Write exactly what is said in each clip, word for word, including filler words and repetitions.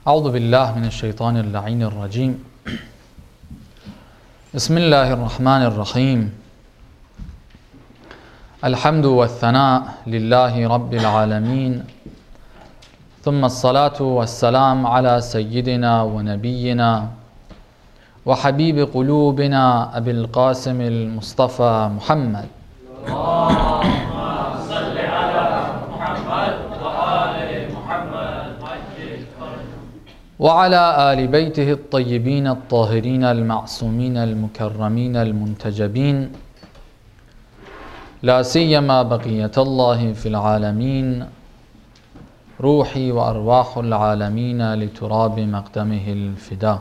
أعوذ بالله من الشيطان اللعين الرجيم بسم الله الرحمن الرحيم الحمد والثناء لله رب العالمين ثم الصلاة والسلام على سيدنا ونبينا وحبيب قلوبنا أبي القاسم المصطفى محمد وعلى آل بيته الطيبين الطاهرين المعصومين المكرمين المنتجبين لا سيما بقية الله في العالمين روحي وأرواح العالمين لتراب مقدمه الفداء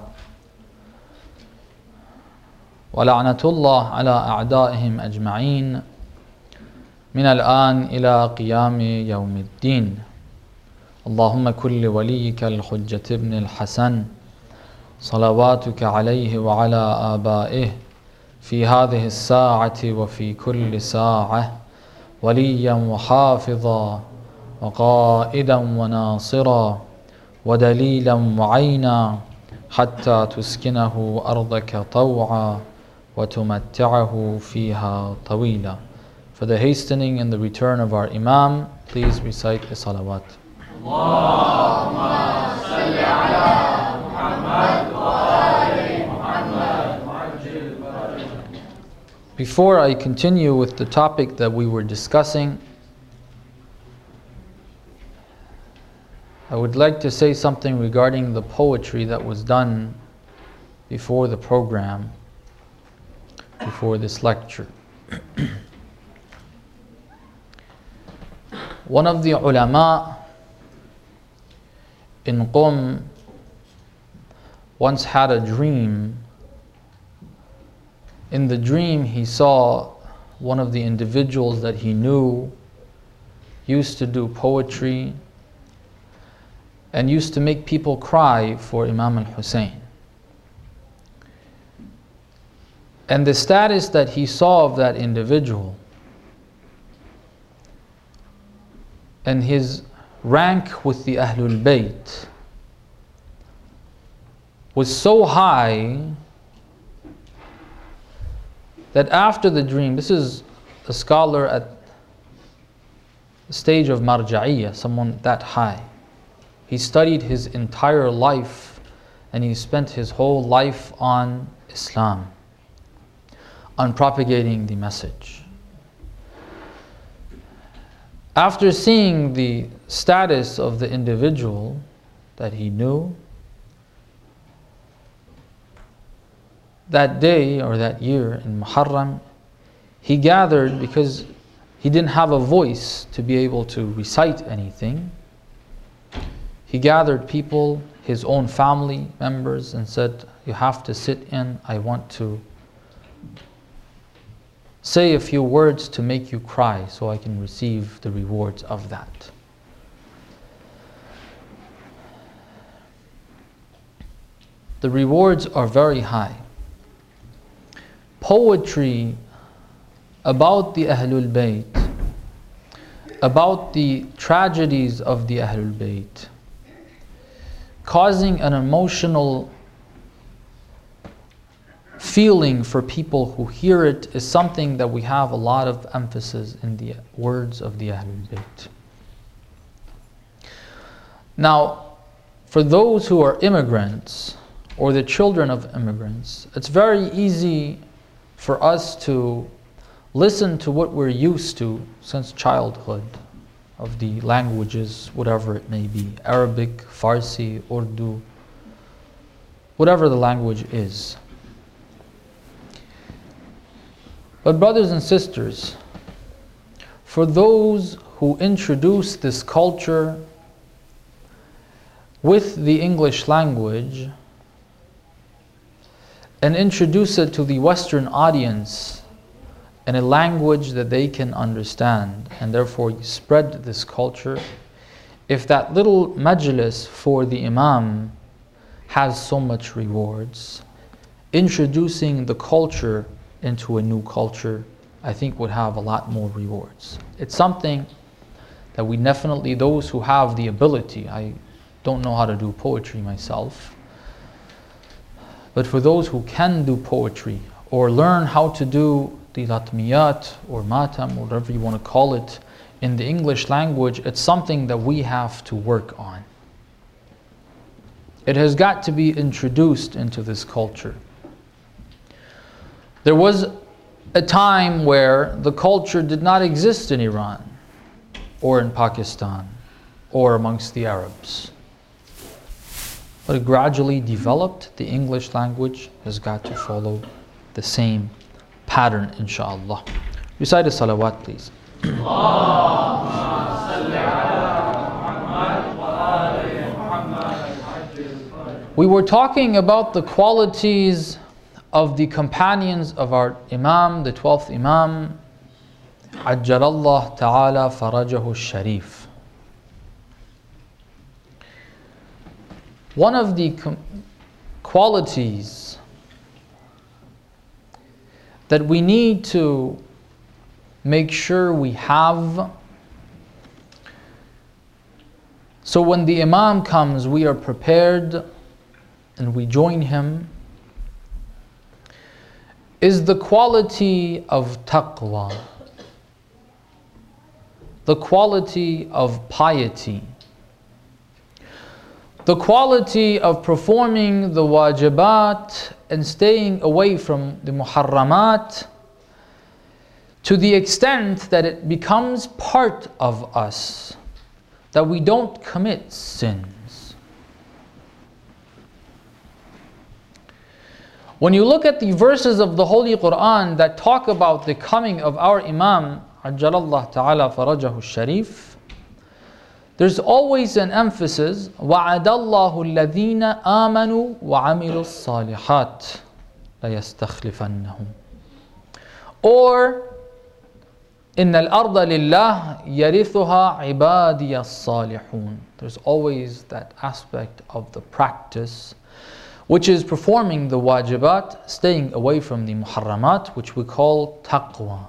ولعنة الله على أعدائهم أجمعين من الآن إلى قيام يوم الدين. اللهم كل وليك الحجة ابن الحسن صلواتك عليه وعلى آبائه في هذه الساعة وفي كل ساعة وليا وحافظا وقائدا وناصرا ودليلا وعينا حتى تسكنه أرضك طوعا وتمتعه فيها طويلا. For the hastening and the return of our Imam, please recite the salawat. اللهم صل على محمد وآل محمد وعجل فرجهم. Before I continue with the topic that we were discussing, I would like to say something regarding the poetry that was done before the program, before this lecture. One of the ulama in Qom once had a dream. In the dream, he saw one of the individuals that he knew used to do poetry and used to make people cry for Imam al-Hussein. And the status that he saw of that individual and his rank with the Ahlul Bayt was so high that after the dream, this is a scholar at the stage of marja'iyah, someone that high. He studied his entire life and he spent his whole life on Islam, on propagating the message. After seeing the status of the individual that he knew, that day or that year in Muharram, he gathered, because he didn't have a voice to be able to recite anything. He gathered people, his own family members, and said, you have to sit in, I want to say a few words to make you cry so I can receive the rewards of that. The rewards are very high. Poetry about the Ahlul Bayt, about the tragedies of the Ahlul Bayt, causing an emotional feeling for people who hear it, is something that we have a lot of emphasis in the words of the Ahlul Bayt. Now, for those who are immigrants or the children of immigrants, it's very easy for us to listen to what we're used to since childhood, of the languages, whatever it may be, Arabic, Farsi, Urdu, whatever the language is. But brothers and sisters, for those who introduce this culture with the English language and introduce it to the Western audience in a language that they can understand, and therefore spread this culture, if that little majlis for the Imam has so much rewards, introducing the culture into a new culture, I think would have a lot more rewards. It's something that we definitely, those who have the ability, I don't know how to do poetry myself. But for those who can do poetry or learn how to do the latmiyat or matam, or whatever you want to call it, in the English language, it's something that we have to work on. It has got to be introduced into this culture. There was a time where the culture did not exist in Iran or in Pakistan or amongst the Arabs. But it gradually developed. The English language has got to follow the same pattern, inshaAllah. Recite a salawat, please. We were talking about the qualities of the companions of our Imam, the twelfth Imam, Ajjalallah Ta'ala Farajahu Sharif. One of the com- qualities that we need to make sure we have, so when the Imam comes, we are prepared and we join him, is the quality of taqwa, the quality of piety, the quality of performing the wajibat and staying away from the muharramat, to the extent that it becomes part of us, that we don't commit sins. When you look at the verses of the Holy Quran that talk about the coming of our Imam, Ajjalallah Ta'ala Farajahu Sharif, there's always an emphasis, وَعَدَ اللَّهُ الَّذِينَ آمَنُوا وَعَمِلُوا الصَّالِحَاتِ لَيَسْتَخْلِفَنَّهُم. Or, إِنَّ الْأَرْضَ لِلَّهِ يَرِثُهَا عِبَادِيَ الصَّالِحُونَ. There's always that aspect of the practice, which is performing the wajibat, staying away from the muharramat, which we call taqwa.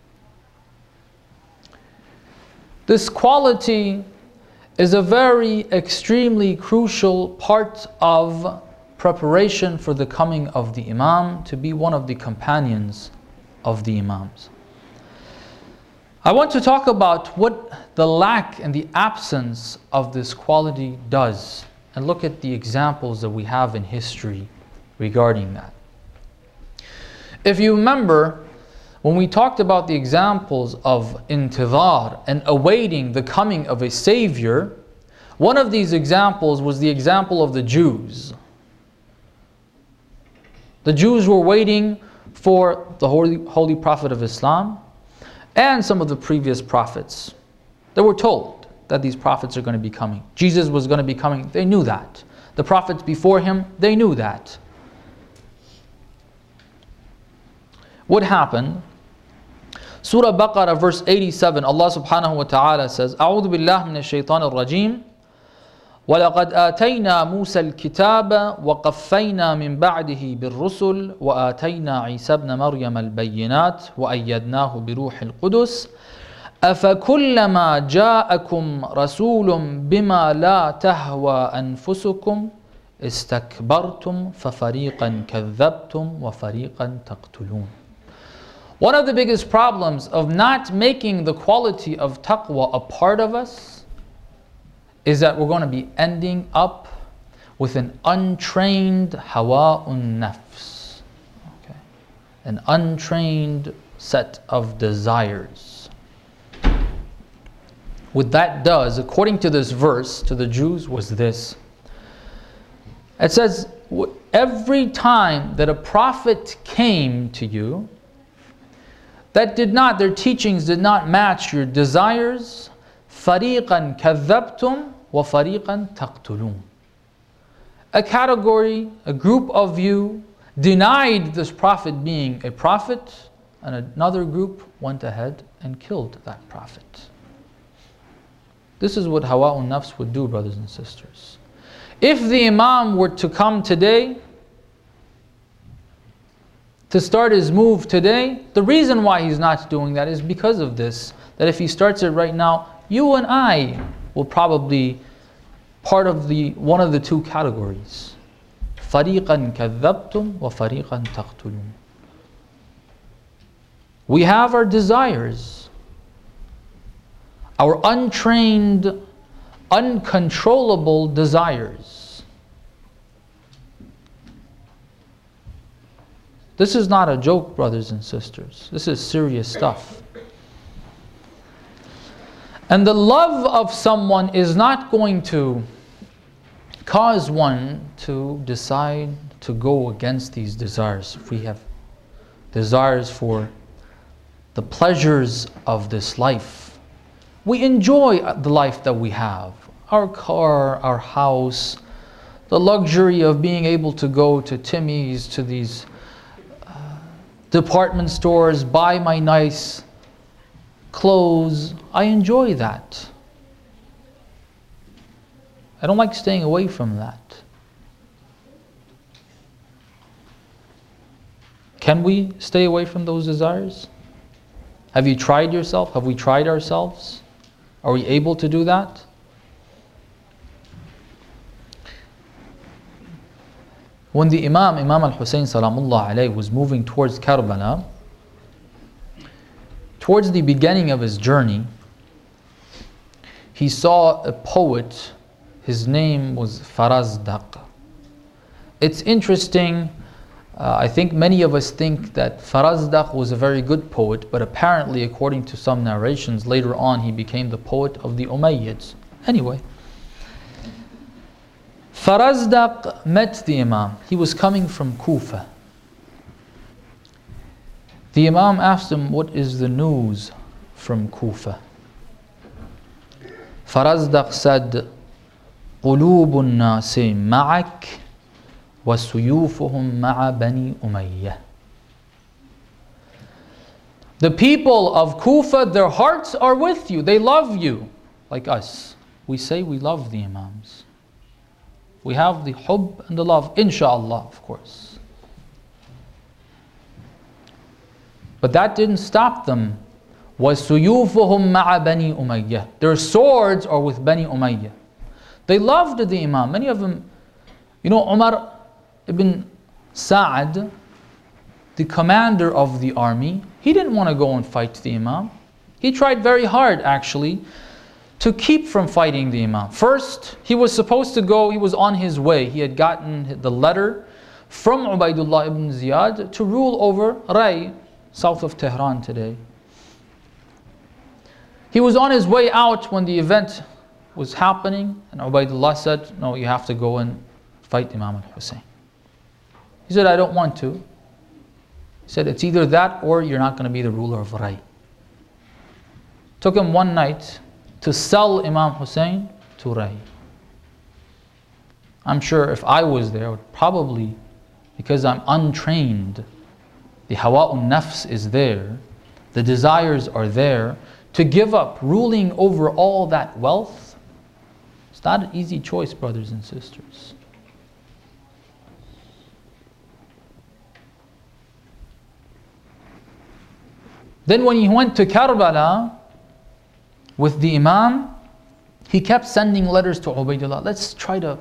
This quality is a very extremely crucial part of preparation for the coming of the Imam, to be one of the companions of the Imams. I want to talk about what the lack and the absence of this quality does, and look at the examples that we have in history regarding that. If you remember, when we talked about the examples of intidhar and awaiting the coming of a Savior, one of these examples was the example of the Jews. The Jews were waiting for the Holy, Holy Prophet of Islam and some of the previous prophets. They were told that these prophets are going to be coming. Jesus was going to be coming. They knew that. The prophets before him, they knew that. What happened? Surah Baqarah verse eighty-seven, Allah subhanahu wa ta'ala says, أعوذ بالله من الشيطان الرجيم وَلَقَدْ آتَيْنَا مُوسَى الْكِتَابَ وَقَفَّيْنَا مِنْ بَعْدِهِ بِالرُّسُلِ وَآتَيْنَا عِيسَى ابْنَ مَرْيَمَ الْبَيِّنَاتِ وَأَيَّدْنَاهُ بِرُوحِ الْقُدُسِ أَفَكُلَّمَا جَاءَكُمْ رَسُولٌ بِمَا لَا تَهْوَى أَنفُسُكُمْ اسْتَكْبَرْتُمْ فَفَرِيقًا كَذَّبْتُمْ وَفَرِيقًا تَقْتُلُونَ. One of the biggest problems of not making the quality of taqwa a part of us is that we're going to be ending up with an untrained hawa'un nafs, okay? An untrained set of desires. What that does, according to this verse, to the Jews, was this. It says, every time that a prophet came to you, that did not, their teachings did not match your desires, فَرِيقًا كَذَّبْتُمْ وَفَرِيقًا تَقْتُلُونَ. A category, a group of you denied this prophet being a prophet, and another group went ahead and killed that prophet. This is what hawa'un nafs would do, brothers and sisters. If the Imam were to come today, to start his move today, the reason why he's not doing that is because of this, that if he starts it right now, you and I will probably part of the one of the two categories. فَرِيقًا كَذَّبْتُمْ وَفَرِيقًا تَقْتُلُونَ. We have our desires, our untrained, uncontrollable desires. This is not a joke, brothers and sisters. This is serious stuff. And the love of someone is not going to cause one to decide to go against these desires. If we have desires for the pleasures of this life, we enjoy the life that we have. Our car, our house, the luxury of being able to go to Timmy's, to these uh, department stores, buy my nice clothes. I enjoy that. I don't like staying away from that. Can we stay away from those desires? Have you tried yourself? Have we tried ourselves? Are we able to do that? When the Imam, Imam al-Hussein salamullah alayhi, was moving towards Karbala, towards the beginning of his journey, he saw a poet. His name was Farazdaq. It's interesting. Uh, I think many of us think that Farazdaq was a very good poet, but apparently, according to some narrations, later on he became the poet of the Umayyads. Anyway, Farazdaq met the Imam. He was coming from Kufa. The Imam asked him, "What is the news from Kufa?" Farazdaq said, قلوب الناس معك وسيوفهم مع بني أمية. The people of Kufa, their hearts are with you. They love you, like us. We say we love the Imams. We have the hubb and the love, inshallah, of course. But that didn't stop them. وَسُيُوفُهُمْ مَعَ بَنِي أُمَيَّةٍ. Their swords are with Bani Umayyah. They loved the Imam. Many of them, you know, Umar ibn Sa'ad, the commander of the army, he didn't want to go and fight the Imam. He tried very hard, actually, to keep from fighting the Imam. First, he was supposed to go, he was on his way. He had gotten the letter from Ubaidullah ibn Ziyad to rule over Ray, south of Tehran today. He was on his way out when the event was happening, and Ubaidullah said, "No, you have to go and fight Imam al-Hussein." He said, "I don't want to." He said, "It's either that or you're not going to be the ruler of Ray." Took him one night to sell Imam Hussein to Ray. I'm sure if I was there, I would probably, because I'm untrained, the hawa'un nafs is there, the desires are there, to give up ruling over all that wealth. It's not an easy choice, brothers and sisters. Then when he went to Karbala with the Imam, he kept sending letters to Ubaidullah. Let's try to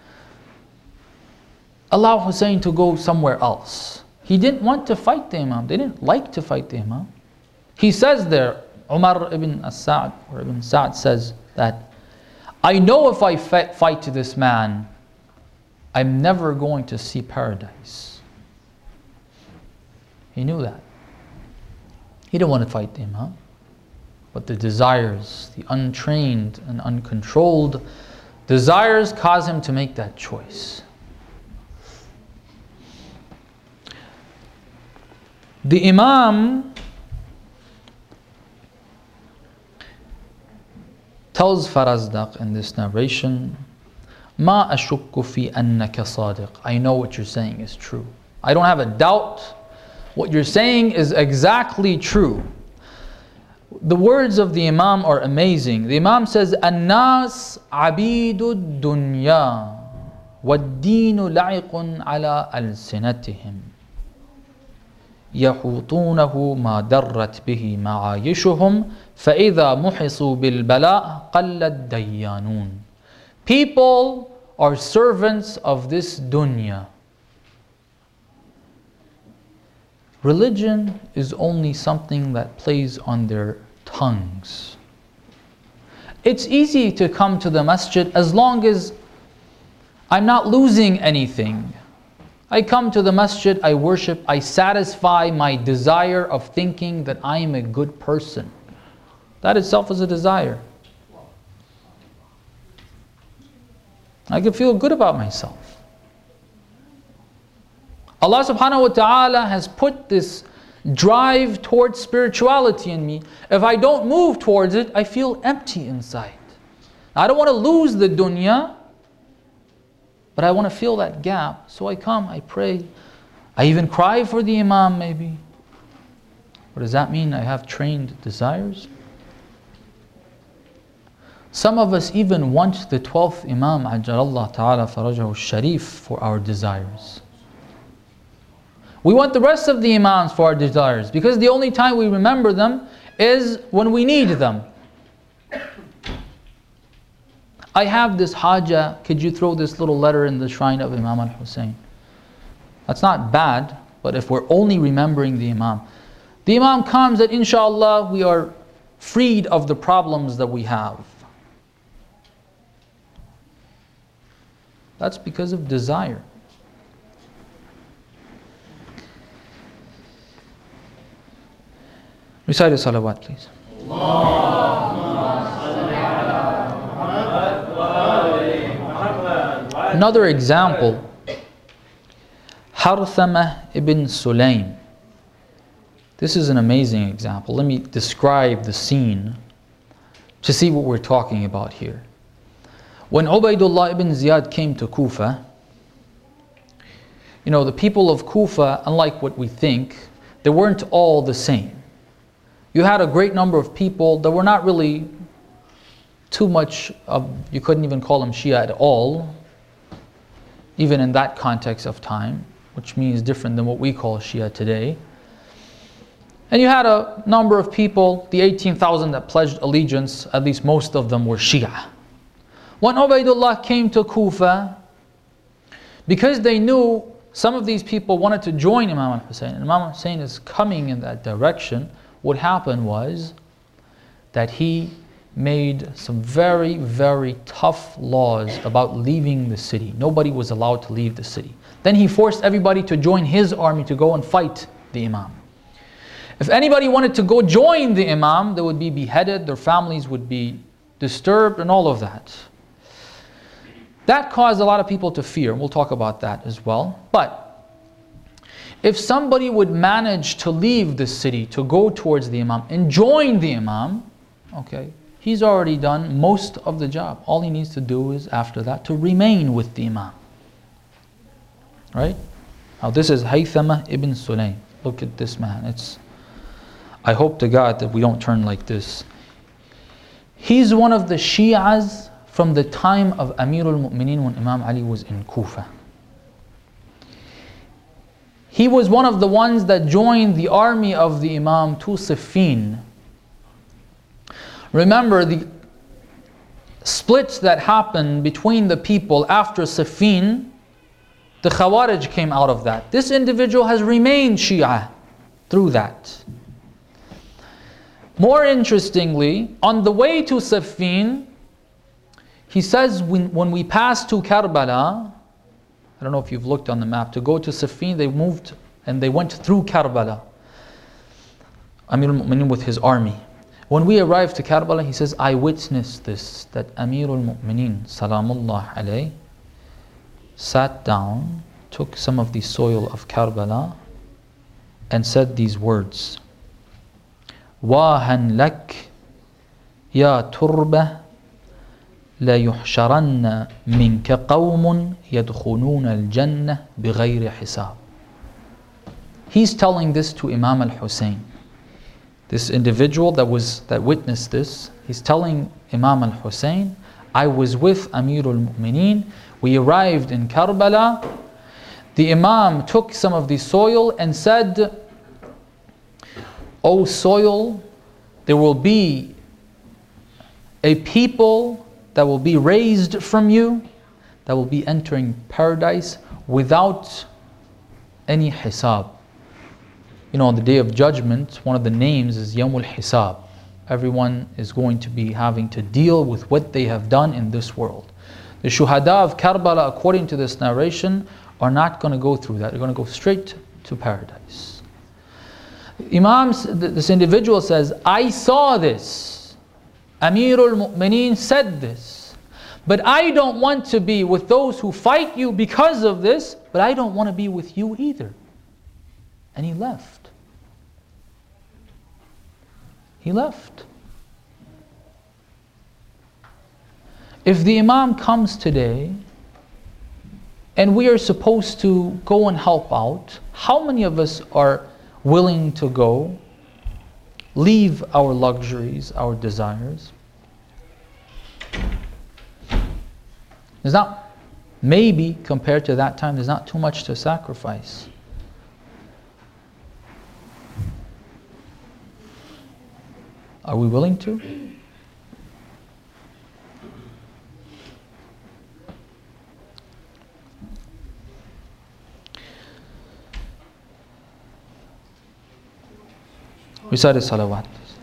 allow Hussein to go somewhere else. He didn't want to fight the Imam. They didn't like to fight the Imam. He says there, Umar ibn Sa'ad or ibn Sa'ad says that, "I know if I fight this man, I'm never going to see paradise." He knew that. He didn't want to fight the Imam. But the desires, the untrained and uncontrolled desires, cause him to make that choice. The Imam tells Farazdaq in this narration, "Ma ashukku fi annaka sadiq." I know what you're saying is true. I don't have a doubt. What you're saying is exactly true. The words of the Imam are amazing. The Imam says, "An-nas abidu dunya wad-dinu la'iqun ala al-sinatihim. يحوطونه ما درت به معايشهم فإذا محصوا بالبلاء قل الديانون." People are servants of this dunya. Religion is only something that plays on their tongues. It's easy to come to the masjid as long as I'm not losing anything. I come to the masjid, I worship, I satisfy my desire of thinking that I am a good person. That itself is a desire. I can feel good about myself. Allah subhanahu wa ta'ala has put this drive towards spirituality in me. If I don't move towards it, I feel empty inside. I don't want to lose the dunya, but I want to fill that gap. So I come, I pray. I even cry for the imam maybe. What does that mean? I have trained desires? Some of us even want the twelfth Imam, Ajjalallahu Ta'ala Farajahu Sharif, for our desires. We want the rest of the Imams for our desires, because the only time we remember them is when we need them. I have this haja, could you throw this little letter in the shrine of Imam al-Hussein? That's not bad, but if we're only remembering the Imam. The Imam comes that inshallah we are freed of the problems that we have. That's because of desire. Recite a salawat, please. Another example, Harthama ibn Sulaym. This is an amazing example. Let me describe the scene to see what we're talking about here. When Ubaydullah ibn Ziyad came to Kufa, you know, the people of Kufa, unlike what we think, they weren't all the same. You had a great number of people that were not really too much of, you couldn't even call them Shia at all, even in that context of time, which means different than what we call Shia today. And you had a number of people, the eighteen thousand that pledged allegiance, at least most of them were Shia. When Ubaydullah came to Kufa, because they knew some of these people wanted to join Imam al-Hussein, and Imam al-Hussein is coming in that direction, what happened was that he made some very, very tough laws about leaving the city. Nobody was allowed to leave the city. Then he forced everybody to join his army to go and fight the Imam. If anybody wanted to go join the Imam, they would be beheaded, their families would be disturbed, and all of that. That caused a lot of people to fear. We'll talk about that as well. But if somebody would manage to leave the city to go towards the Imam and join the Imam, okay, he's already done most of the job. All he needs to do is, after that, to remain with the Imam. Right? Now this is Haythama ibn Sulaym. Look at this man. It's, I hope to God that we don't turn like this. He's one of the Shi'as from the time of Amirul Mu'mineen when Imam Ali was in Kufa. He was one of the ones that joined the army of the Imam to Siffin. Remember the splits that happened between the people after Siffin, the Khawarij came out of that. This individual has remained Shia through that. More interestingly, on the way to Siffin, he says when, when we passed to Karbala, I don't know if you've looked on the map, to go to Siffin, they moved and they went through Karbala. Amir al-Mu'mineen with his army. When we arrived to Karbala, he says, I witnessed this, that Amir al-Mu'mineen, Salamullah alayh, sat down, took some of the soil of Karbala, and said these words, Wahan lak, ya turbah, لا يحشرن منك قوم يدخلون الجنة بغير حساب. He's telling this to Imam al-Hussein. This individual that was that witnessed this, he's telling Imam al-Hussein, I was with Amirul Mu'mineen. We arrived in Karbala. The Imam took some of the soil and said, O soil, there will be a people that will be raised from you, that will be entering paradise without any hisab. You know, on the Day of Judgment, one of the names is Yawmul Hisab. Everyone is going to be having to deal with what they have done in this world. The Shuhada of Karbala, according to this narration, are not going to go through that. They're going to go straight to paradise. Imam, this individual says, I saw this. Amirul Mu'mineen said this. But I don't want to be with those who fight you because of this, but I don't want to be with you either. And he left. He left. If the Imam comes today and we are supposed to go and help out, how many of us are willing to go, leave our luxuries, our desires? There's not, maybe compared to that time, there's not too much to sacrifice. Are we willing to? Recite the salawat.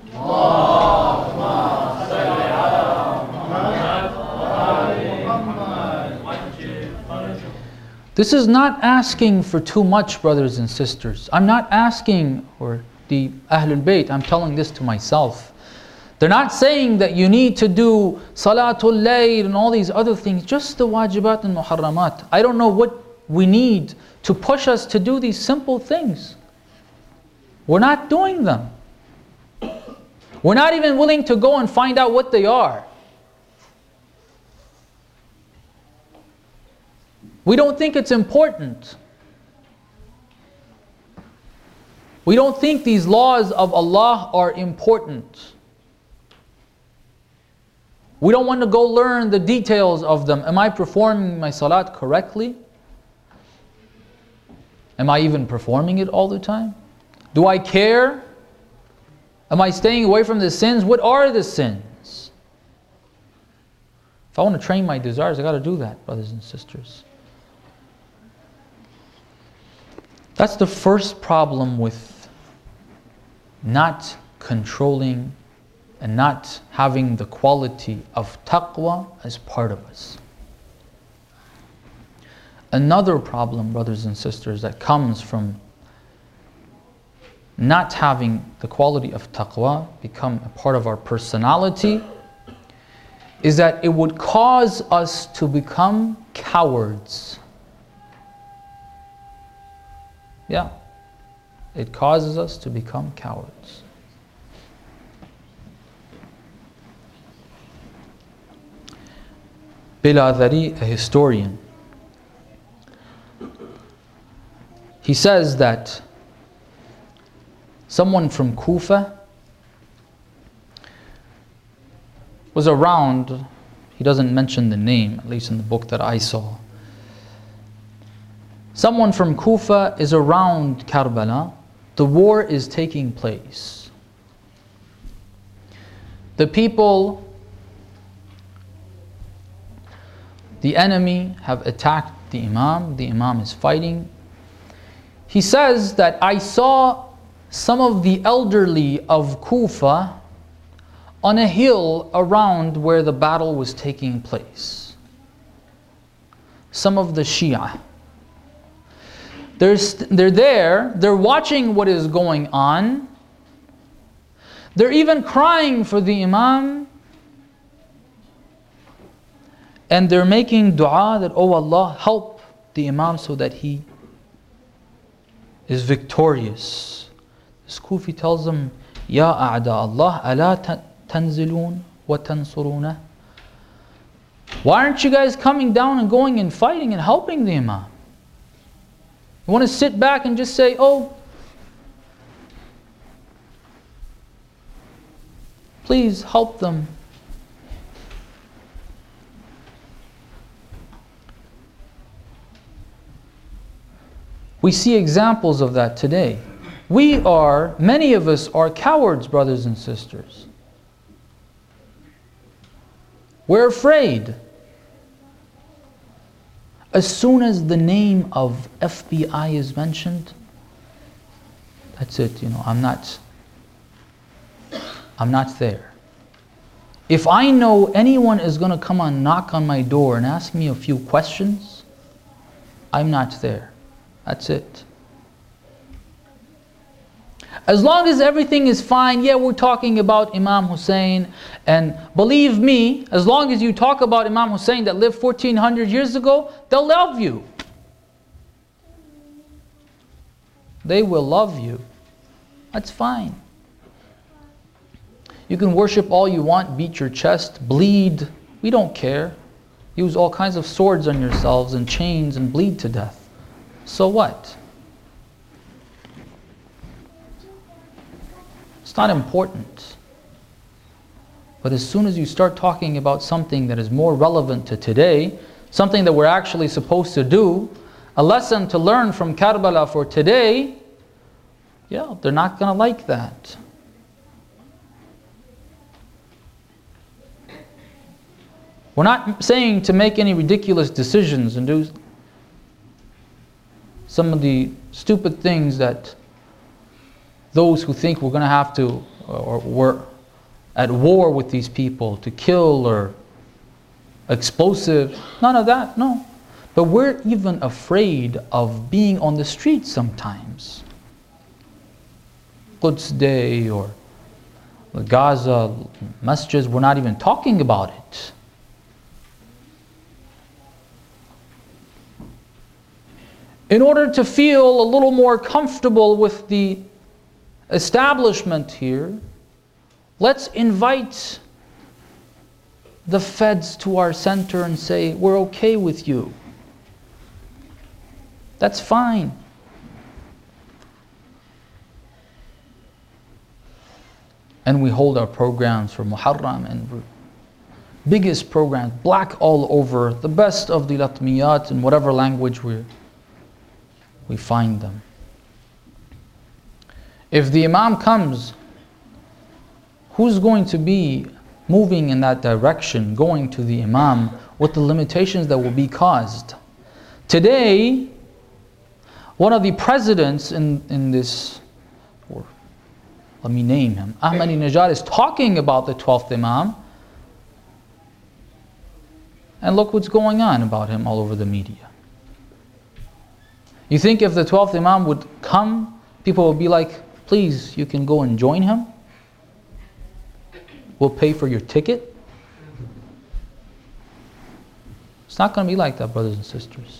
This is not asking for too much, brothers and sisters. I'm not asking for the Ahlul Bayt. I'm telling this to myself. They're not saying that you need to do Salatul Layl and all these other things, just the wajibat and muharramat. I don't know what we need to push us to do these simple things. We're not doing them. We're not even willing to go and find out what they are. We don't think it's important. We don't think these laws of Allah are important. We don't want to go learn the details of them. Am I performing my salat correctly? Am I even performing it all the time? Do I care? Am I staying away from the sins? What are the sins? If I want to train my desires, I got to do that, brothers and sisters. That's the first problem with not controlling and not having the quality of taqwa as part of us. Another problem, brothers and sisters, that comes from not having the quality of taqwa become a part of our personality is that it would cause us to become cowards. Yeah, it causes us to become cowards. Biladhari, a historian, he says that someone from Kufa was around. He doesn't mention the name, at least in the book that I saw. Someone from Kufa is around Karbala. The war is taking place. The people, the enemy, have attacked the Imam. The Imam is fighting. He says that I saw some of the elderly of Kufa on a hill around where the battle was taking place. Some of the Shia. They're, they're there, they're watching what is going on. They're even crying for the Imam. And they're making dua that, oh Allah, help the Imam so that he is victorious. This Kufi tells them, Ya a'da Allah, ala tanzilun wa tansuruna. Why aren't you guys coming down and going and fighting and helping the Imam? You want to sit back and just say, oh, please help them. We see examples of that today. We are, many of us are cowards, brothers and sisters. We're afraid. As soon as the name of F B I is mentioned, that's it, you know, I'm not, I'm not there. If I know anyone is going to come and knock on my door and ask me a few questions, I'm not there. That's it. As long as everything is fine, yeah, we're talking about Imam Hussein, and believe me, as long as you talk about Imam Hussein that lived fourteen hundred years ago, they'll love you. They will love you. That's fine. You can worship all you want, beat your chest, bleed. We don't care. Use all kinds of swords on yourselves and chains and bleed to death. So what? It's not important. But as soon as you start talking about something that is more relevant to today, something that we're actually supposed to do, a lesson to learn from Karbala for today, yeah, they're not going to like that. We're not saying to make any ridiculous decisions and do some of the stupid things that those who think we're going to have to, or we're at war with these people to kill or explosive, none of that, no. But we're even afraid of being on the streets sometimes. Quds Day or the Gaza masjids, we're not even talking about it. In order to feel a little more comfortable with the establishment here, let's invite the feds to our center and say, we're okay with you. That's fine. And we hold our programs for Muharram, and we're biggest programs, black all over, the best of the Latmiyat in whatever language we we find them. If the Imam comes, who's going to be moving in that direction, going to the Imam with the limitations that will be caused? Today, one of the presidents in, in this, or let me name him, Ahmadinejad, is talking about the twelfth Imam, and look what's going on about him all over the media. You think if the twelfth Imam would come, people would be like, please, you can go and join him? We'll pay for your ticket? It's not going to be like that, brothers and sisters.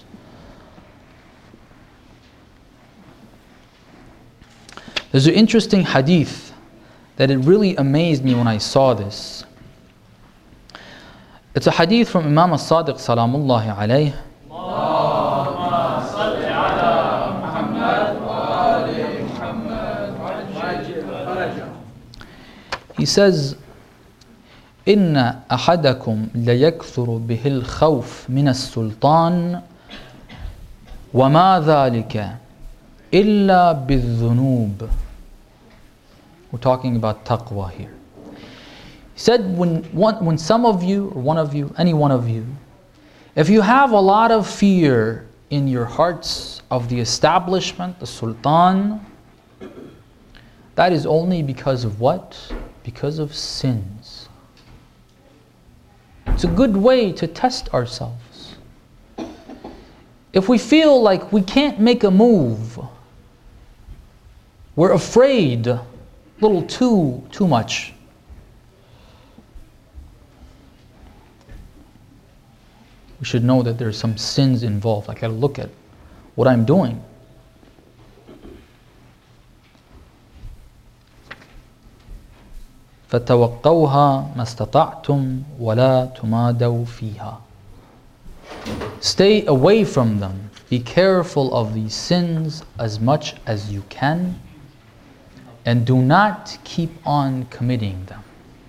There's an interesting hadith that it really amazed me when I saw this. It's a hadith from Imam As-Sadiq Salamullahi alayh. He says, إن أحدكم ليكثر به الخوف من السلطان وما ذلك إلا بالذنوب. We're talking about taqwa here. He said, when, one, when some of you, or one of you, any one of you, if you have a lot of fear in your hearts of the establishment, the sultan, that is only because of what? Because of sins. It's a good way to test ourselves. If we feel like we can't make a move, we're afraid a little too, too much, we should know that there's some sins involved. I got to look at what I'm doing. فَتَوَقَّوْهَا مَا اسْتَطَعْتُمْ وَلَا تُمَادَوْا فِيهَا. Stay away from them. Be careful of these sins as much as you can, and do not keep on committing them.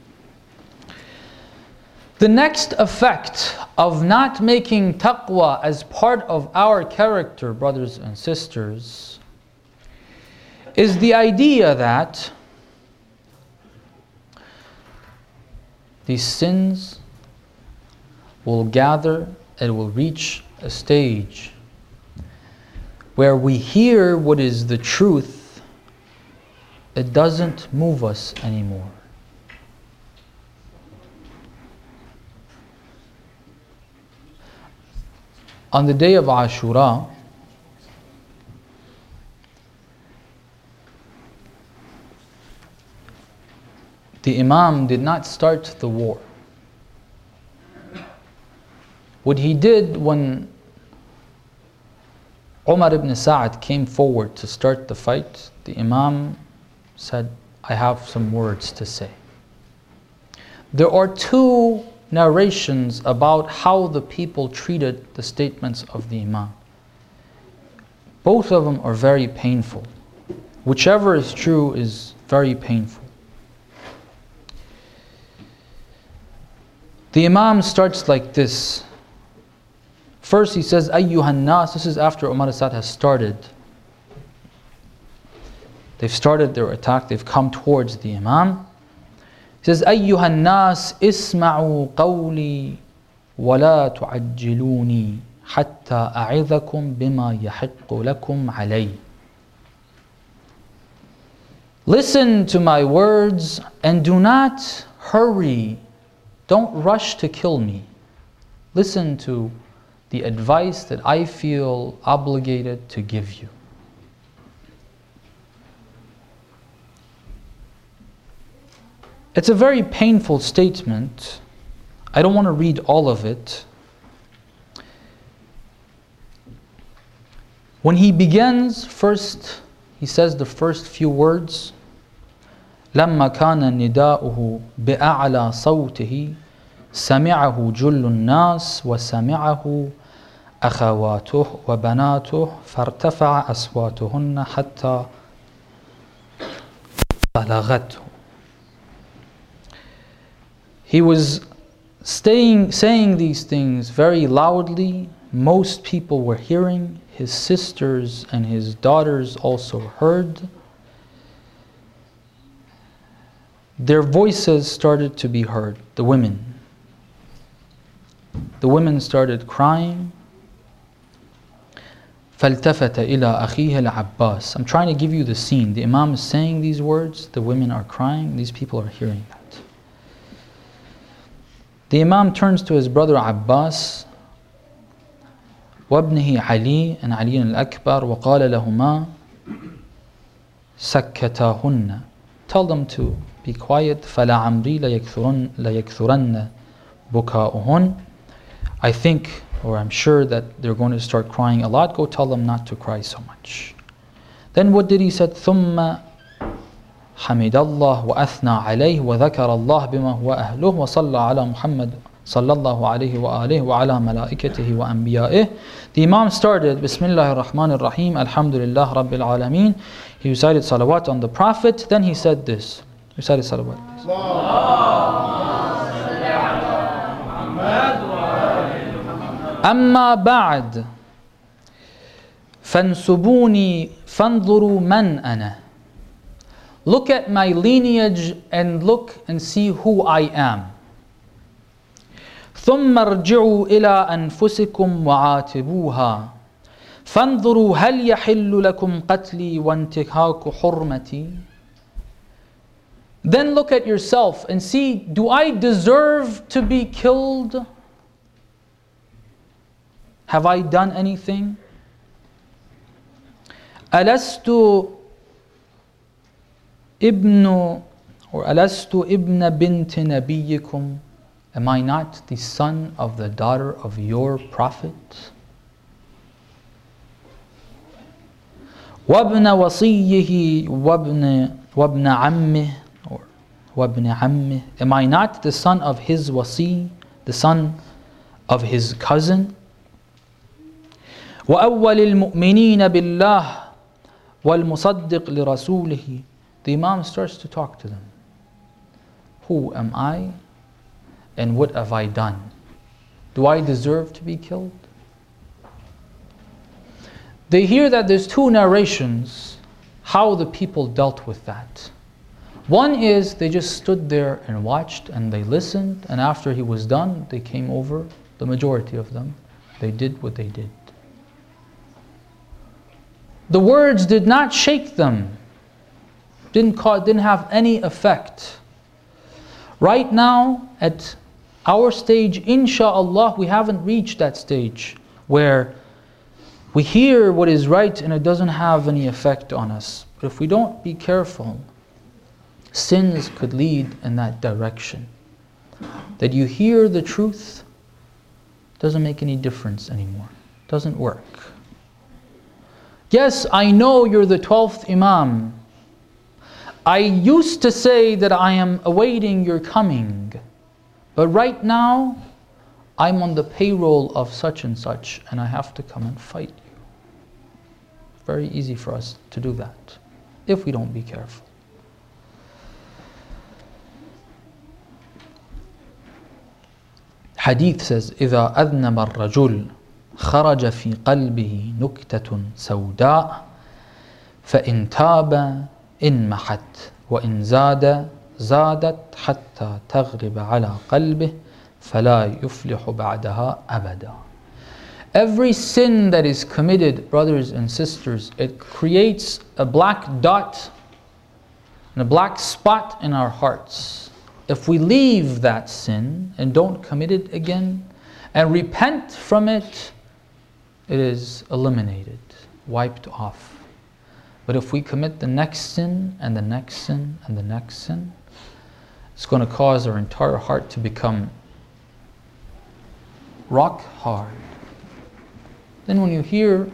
The next effect of not making taqwa as part of our character, brothers and sisters, is the idea that these sins will gather, it will reach a stage where we hear what is the truth, it doesn't move us anymore. On the day of Ashura, the Imam did not start the war. What he did when Umar ibn Sa'ad came forward to start the fight, the Imam said, I have some words to say. There are two narrations about how the people treated the statements of the Imam. Both of them are very painful. Whichever is true is very painful. The Imam starts like this. First he says, Ayyuhan nas, this is after Umar Sa'ad has started. They've started their attack, they've come towards the Imam. He says, أيها الناس اسمعوا قولي ولا تعجلوني حتى أعظكم بما يحق لكم علي. Listen to my words and do not hurry. Don't rush to kill me. Listen to the advice that I feel obligated to give you. It's a very painful statement. I don't want to read all of it. When he begins, first, he says the first few words. لما كان نداؤه بأعلى صوته سمعه جل الناس وسمعه أخواته وبناته فارتفع أصواتهن حتى بلغته. He was staying, saying these things very loudly. Most people were hearing. His sisters and his daughters also heard. Their voices started to be heard, the women. The women started crying. فَالْتَفَتَ إِلَىٰ أَخِيهِ الْعَبَّاسِ. I'm trying to give you the scene. The Imam is saying these words, the women are crying, these people are hearing that. The Imam turns to his brother Abbas وابنه علي and Ali al-Akbar وقال لهما سكتاهن. Tell them to be quiet. فَلَعَمْرِي لَيَكْثُرَنَّ لَيَكْثُرَنَّ بُكَاؤُهُنْ. I think, or I'm sure that they're going to start crying a lot. Go tell them not to cry so much. Then what did he say? ثُمَّ حمد الله وأثنى عليه وذكر الله بما هو أهله وصلى على محمد صلى الله عليه وآله وعلى ملائكته وأنبيائه. The Imam started Bismillah ar-Rahman ar-Rahim Alhamdulillah Rabbil Alameen. He recited salawat on the Prophet. Then he said this. He recited salawat. أما بعد فانسبوني فانظروا من أنا. Look at my lineage and look and see who I am. ثم ارجعوا إلى أنفسكم وعاتبوها فانظروا هل يحل لكم قتلي وانتهاك حرمتي. Then look at yourself and see, do I deserve to be killed? Have I done anything? ألست ابن or ألست ابن بنت نبيكم. Am I not the son of the daughter of your prophet? وابن وصيه وابن وابن عمه or وابن عمه. Am I not the son of his wasi, the son of his cousin? وأول المؤمنين بالله والمصدق لرسوله. The Imam starts to talk to them. Who am I? And what have I done? Do I deserve to be killed? They hear that there's two narrations how the people dealt with that. One is they just stood there and watched and they listened, and after he was done, they came over the majority of them, they did what they did. The words did not shake them, didn't, cause, didn't have any effect. Right now, at our stage, insha'Allah, we haven't reached that stage where we hear what is right and it doesn't have any effect on us. But if we don't be careful, sins could lead in that direction. That you hear the truth doesn't make any difference anymore. Doesn't work. Yes, I know you're the twelfth Imam. I used to say that I am awaiting your coming. But right now, I'm on the payroll of such and such, and I have to come and fight you. Very easy for us to do that, if we don't be careful. Hadith says, إِذَا أَذْنَبَ الرَّجُلُ خَرَجَ فِي قَلْبِهِ نُكْتَةٌ سَوْدَاء فَإِنْ تَابَ انْمَحَتْ وَإِنْ زَادَ زادت حتى تغرب على قلبه فلا يفلح بعدها أبدا. Every sin that is committed, brothers and sisters, it creates a black dot and a black spot in our hearts. If we leave that sin and don't commit it again and repent from it, it is eliminated, wiped off. But if we commit the next sin and the next sin and the next sin, it's going to cause our entire heart to become rock hard. Then when you hear,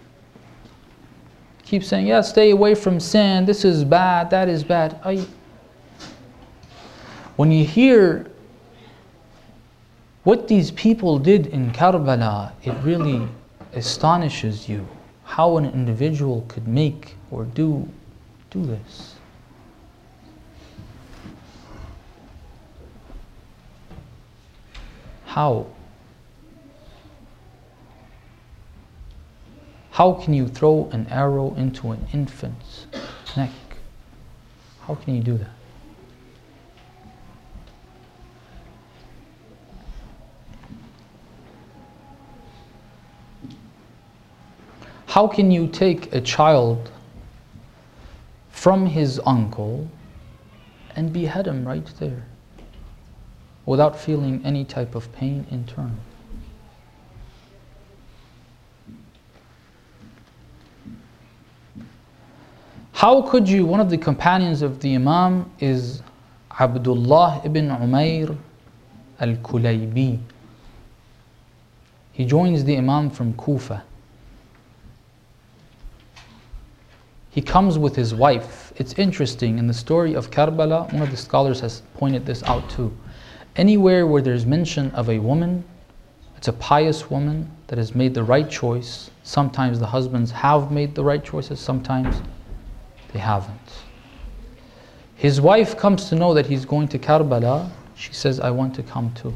keep saying, yeah, stay away from sin, this is bad, that is bad. I, when you hear what these people did in Karbala, it really astonishes you how an individual could make or do, do this. How? How can you throw an arrow into an infant's neck? How can you do that? How can you take a child from his uncle and behead him right there without feeling any type of pain in turn? How could you, one of the companions of the Imam is Abdullah ibn Umayr al-Kulaybi. He joins the Imam from Kufa. He comes with his wife. It's interesting, in the story of Karbala, one of the scholars has pointed this out too. Anywhere where there's mention of a woman, it's a pious woman that has made the right choice. Sometimes the husbands have made the right choices, sometimes they haven't. His wife comes to know that he's going to Karbala. She says, I want to come too.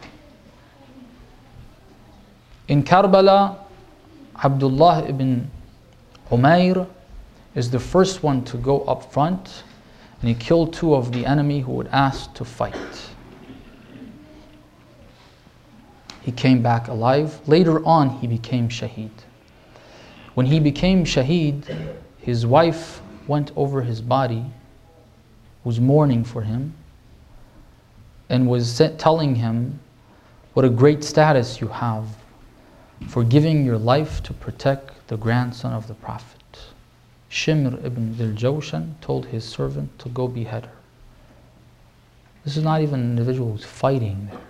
In Karbala, Abdullah ibn Umayr is the first one to go up front, and he killed two of the enemy who would ask to fight. He came back alive. Later on, he became shaheed. When he became shaheed, his wife went over his body, was mourning for him, and was telling him what a great status you have for giving your life to protect the grandson of the Prophet. Shimr ibn Dhil-Jawshan told his servant to go behead her. This is not even an individual who's fighting there.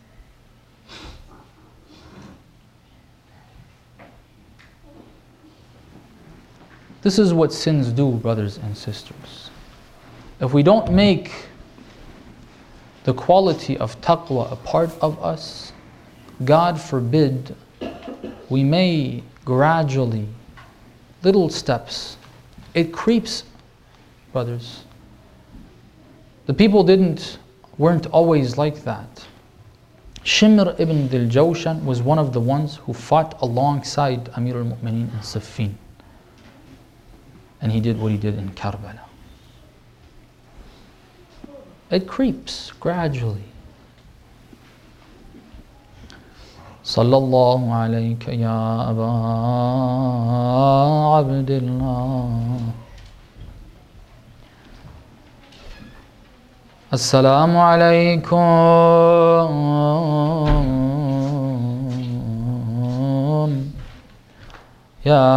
This is what sins do, brothers and sisters. If we don't make the quality of taqwa a part of us, God forbid, we may gradually, little steps, it creeps, brothers. The people didn't, weren't always like that. Shimr ibn Dhil-Jawshan was one of the ones who fought alongside Amir al-Mu'mineen in Siffin. And he did what he did in Karbala. It creeps gradually. صلى الله عليك يا أبا عبد الله. السلام عليكم يا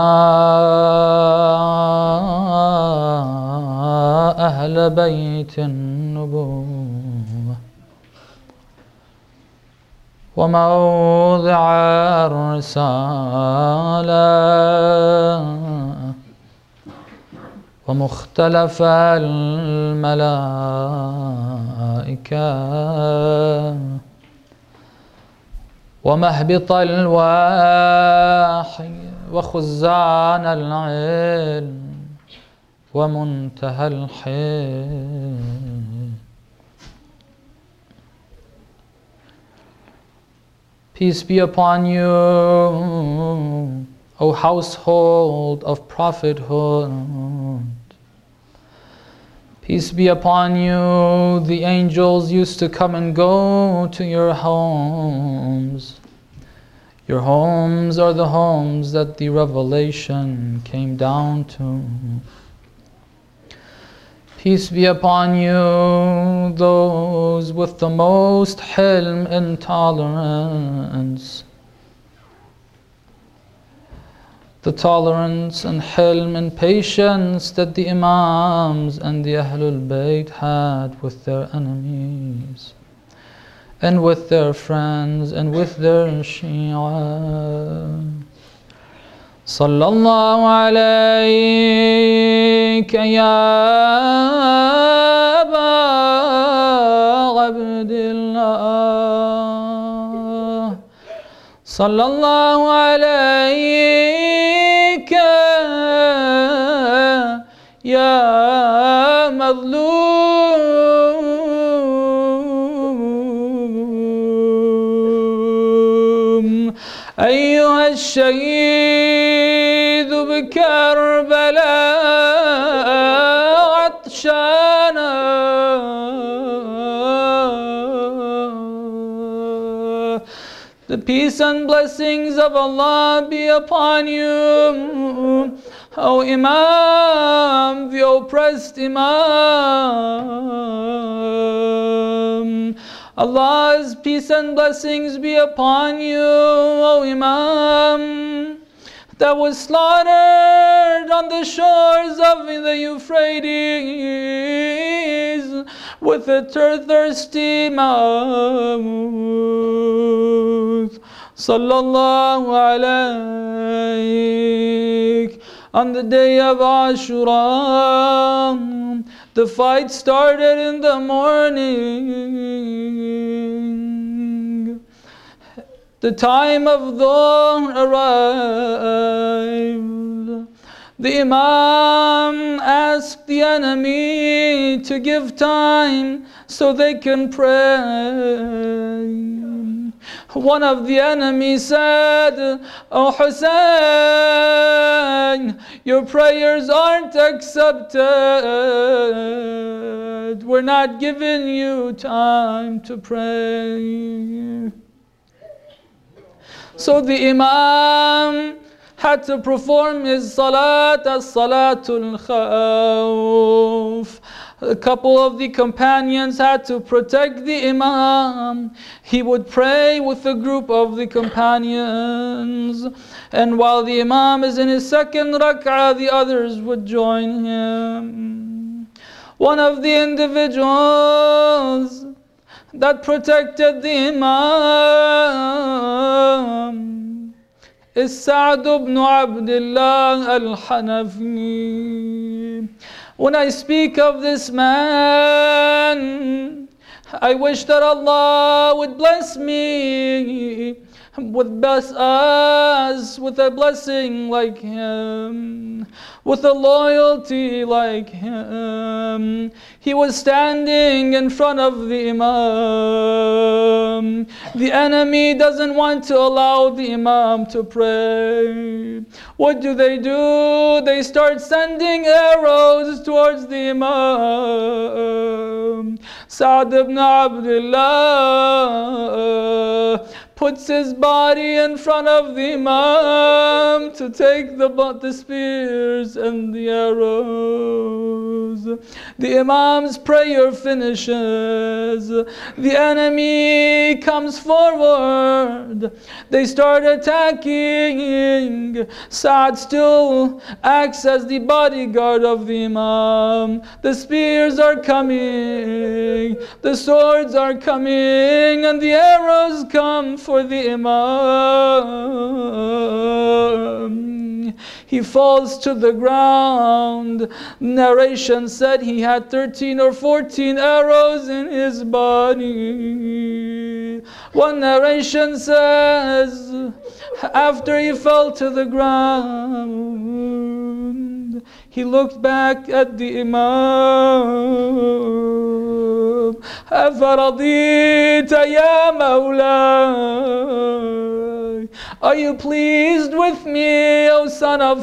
أهل بيت النبوة وموضع الرسالة ومختلف الملائكة ومهبط الوحي وخزان العلم ومنتهى الحلم. Peace be upon you, O household of prophethood. Peace be upon you. The angels used to come and go to your homes. Your homes are the homes that the revelation came down to. Peace be upon you, those with the most hilm and tolerance. The tolerance and hilm and patience that the Imams and the Ahlul Bayt had with their enemies, and with their friends, and with their Shia. Sallallahu alayka ya Aba Abdillah. Sallallahu alayka ya Madlum. أيها الشهيد بكربلاء عطشانا The peace and blessings of Allah be upon you, O Imam, the oppressed Imam. Allah's peace and blessings be upon you, O Imam, that was slaughtered on the shores of the Euphrates with a thirsty mouth. Sallallahu alayk. On the day of Ashura, the fight started in the morning. The time of dawn arrived. The Imam asked the enemy to give time so they can pray. One of the enemies said, "O Hussein, your prayers aren't accepted. We're not giving you time to pray." So the Imam had to perform his salat as salatul khawf. A couple of the companions had to protect the Imam. He would pray with a group of the companions, and while the Imam is in his second rak'ah, the others would join him. One of the individuals that protected the Imam is Sa'd ibn Abdullah al-Hanafi. When I speak of this man, I wish that Allah would bless me, would bless us with a blessing like him, with a loyalty like him. He was standing in front of the Imam. The enemy doesn't want to allow the Imam to pray. What do they do? They start sending arrows towards the Imam. Sa'd ibn Abdullah puts his body in front of the Imam to take the, the spears and the arrows. The Imam's prayer finishes. The enemy comes forward. They start attacking. Sa'd still acts as the bodyguard of the Imam. The spears are coming. The swords are coming. And the arrows come for the Imam. He falls to the ground. Narration said he had thirteen or fourteen arrows in his body. One narration says after he fell to the ground, he looked back at the Imam. أَفَرَضِيتَ يَا مَوْلَاي, are you pleased with me, O son of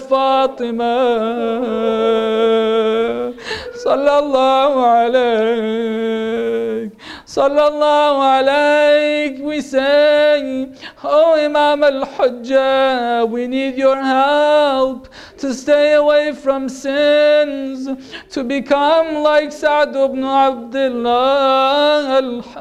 Fatima? Sallallahu alayk, sallallahu alayk. We say, oh Imam al-Hujjah, we need your help to stay away from sins, to become like Sa'd ibn Abdullah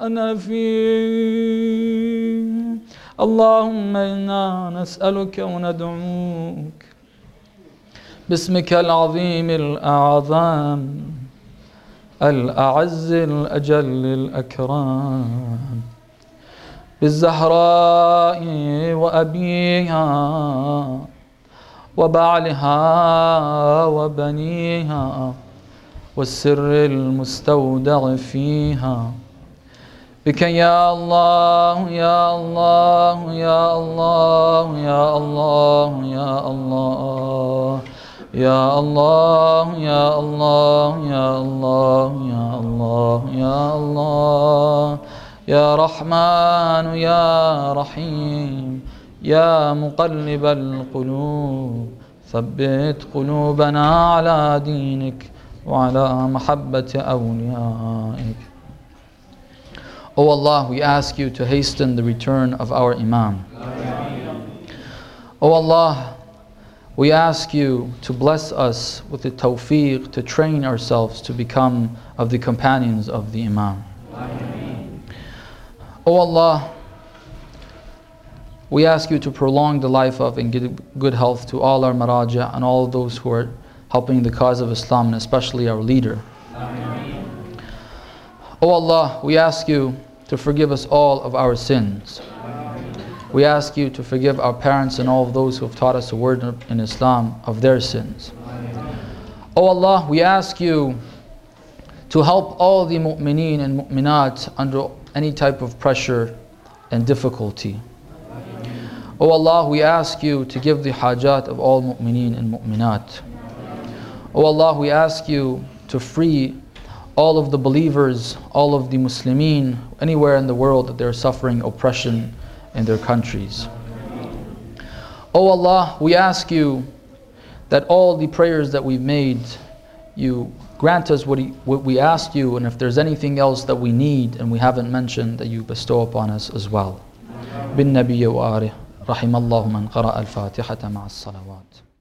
al-Hanafi. اللهم إنا نسألك وندعوك باسمك العظيم الأعظم الأعز الأجل الأكرم بالزهراء وأبيها وبعلها وبنيها والسر المستودع فيها بك يا الله يا الله يا الله يا الله يا الله يا الله يا الله يا الله يا الله يا الله يا رحمن يا رحيم يا مقلب القلوب ثبت قلوبنا على دينك وعلى محبة أوليائك. O Allah, we ask you to hasten the return of our Imam. O Allah, we ask you to bless us with the tawfiq to train ourselves to become of the companions of the Imam. O Allah, we ask you to prolong the life of and give good health to all our maraja and all those who are helping the cause of Islam, and especially our leader. O Allah, we ask you to forgive us all of our sins. We ask you to forgive our parents and all of those who have taught us a word in Islam of their sins. O Allah, we ask you to help all the mu'mineen and mu'minat under any type of pressure and difficulty. O Allah, we ask you to give the hajat of all mu'mineen and mu'minat. O Allah, we ask you to free all of the believers, all of the Muslimin, anywhere in the world that they're suffering oppression in their countries. O Allah, we ask you that all the prayers that we've made, you grant us what, he, what we asked you, and if there's anything else that we need and we haven't mentioned, that you bestow upon us as well. Bin Nabiyya wa arih, rahimallahu man qara'a al-Fatihata ma'a as-salawat.